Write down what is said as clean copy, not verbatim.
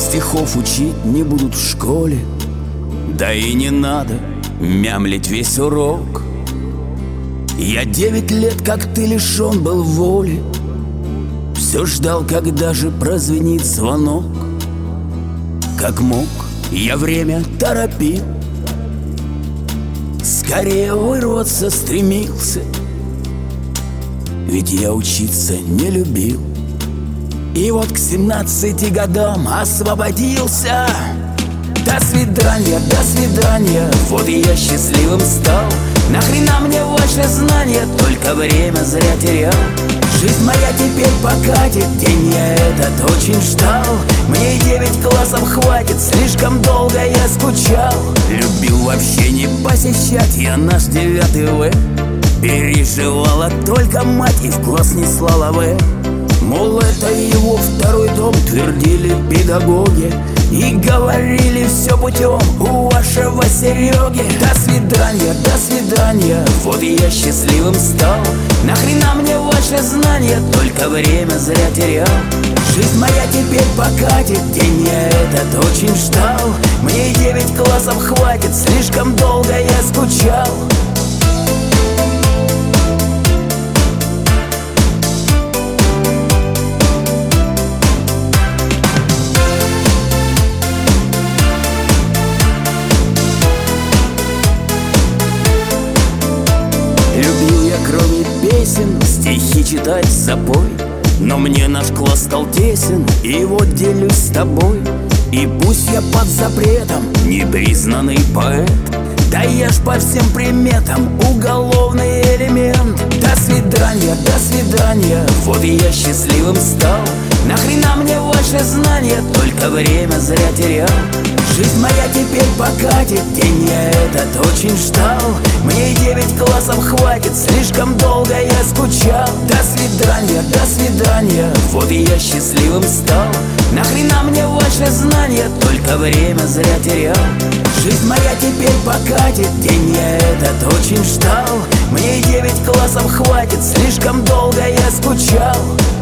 стихов учить не будут в школе, да и не надо мямлить весь урок. Я 9 лет, как ты, лишён был воли, все ждал, когда же прозвенит звонок. Как мог, я время торопил, скорее вырваться стремился, ведь я учиться не любил. И вот к 17 годам освободился. До свидания, вот и я счастливым стал. Нахрена мне ваши знания, только время зря терял. Жизнь моя теперь покатит, день я этот очень ждал. Мне и 9 классов хватит, слишком долго я скучал. Любил вообще не посещать я наш 9 В. Переживала только мать и в класс не слала В. Мол, это его второй дом, твердили педагоги и говорили все путем у вашего Сереги. До свидания, вот и я счастливым стал. Нахрена мне ваши знания, только время зря терял. Жизнь моя теперь покатит, день я этот очень ждал. Мне и 9 классов хватит, слишком долго я скучал. Любил я, кроме песен, стихи читать с собой. Но мне наш класс стал тесен, и вот делюсь с тобой. И пусть я под запретом, непризнанный поэт, да я ж по всем приметам уголовный элемент. До свидания, вот и я счастливым стал. Нахрена мне ваши знания, только время зря терял. Жизнь моя теперь покатит, день я этот очень ждал. Мне и 9 классов хватит, слишком долго я скучал. До свидания, вот и я счастливым стал. Нахрена мне ваши знания, только время зря терял. Жизнь моя теперь покатит, день я этот очень ждал. Мне и 9 классов хватит, слишком долго я скучал.